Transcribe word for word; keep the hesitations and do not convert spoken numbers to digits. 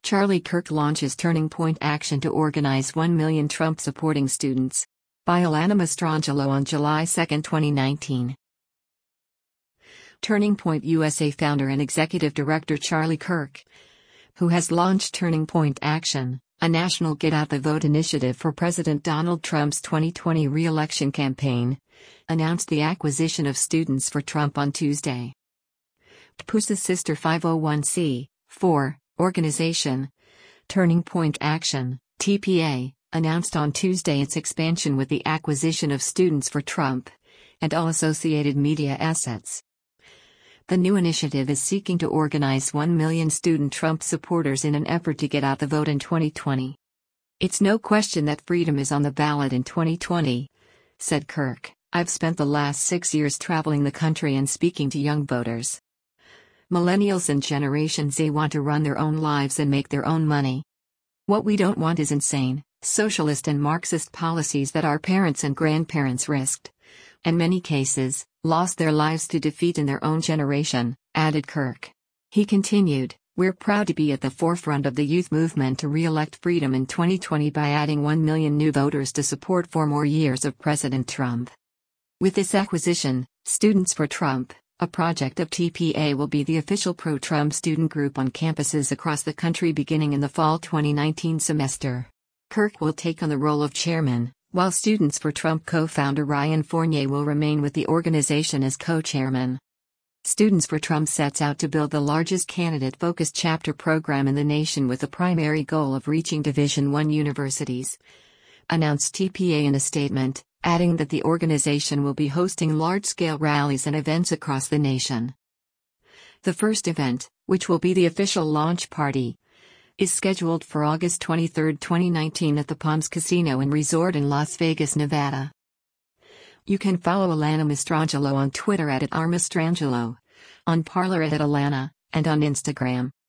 Charlie Kirk launches Turning Point Action to organize one million Trump-supporting students. By Alana Mastrangelo on July second, twenty nineteen. Turning Point U S A founder and executive director Charlie Kirk, who has launched Turning Point Action, a national Get Out the Vote initiative for President Donald Trump's twenty twenty re-election campaign, announced the acquisition of Students for Trump on Tuesday. T P Usa's sister five oh one c four organization, Turning Point Action, T P A, announced on Tuesday its expansion with the acquisition of Students for Trump and all associated media assets. The new initiative is seeking to organize one million student Trump supporters in an effort to get out the vote in twenty twenty. "It's no question that freedom is on the ballot in twenty twenty, said Kirk. "I've spent the last six years traveling the country and speaking to young voters. Millennials and Generation Z want to run their own lives and make their own money. What we don't want is insane, socialist and Marxist policies that our parents and grandparents risked, in many cases, lost their lives to defeat in their own generation," added Kirk. He continued, "We're proud to be at the forefront of the youth movement to re-elect freedom in twenty twenty by adding one million new voters to support four more years of President Trump. With this acquisition, Students for Trump, a project of T P A, will be the official pro-Trump student group on campuses across the country beginning in the fall twenty nineteen semester. Kirk will take on the role of chairman, while Students for Trump co-founder Ryan Fournier will remain with the organization as co-chairman. Students for Trump sets out to build the largest candidate-focused chapter program in the nation with the primary goal of reaching Division one universities, announced T P A in a statement, adding that the organization will be hosting large-scale rallies and events across the nation. The first event, which will be the official launch party, is scheduled for August twenty-third, twenty nineteen at the Palms Casino and Resort in Las Vegas, Nevada. You can follow Alana Mastrangelo on Twitter at, at r mastrangelo, on Parler at, at Alana, and on Instagram.